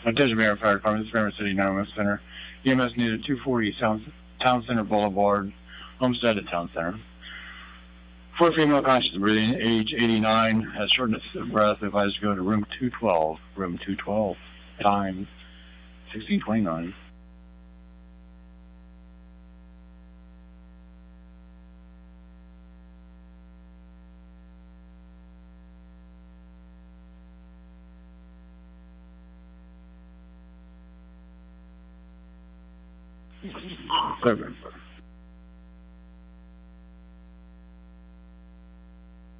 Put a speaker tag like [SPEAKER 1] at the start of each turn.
[SPEAKER 1] Attention Mayor Fire Department, this is Grammar City 911 Center. EMS needed 240 Town Center Boulevard, Homestead at Town Center. For female conscious breathing, age 89, has shortness of breath, advised to go to room 212. Room 212, time 16:29.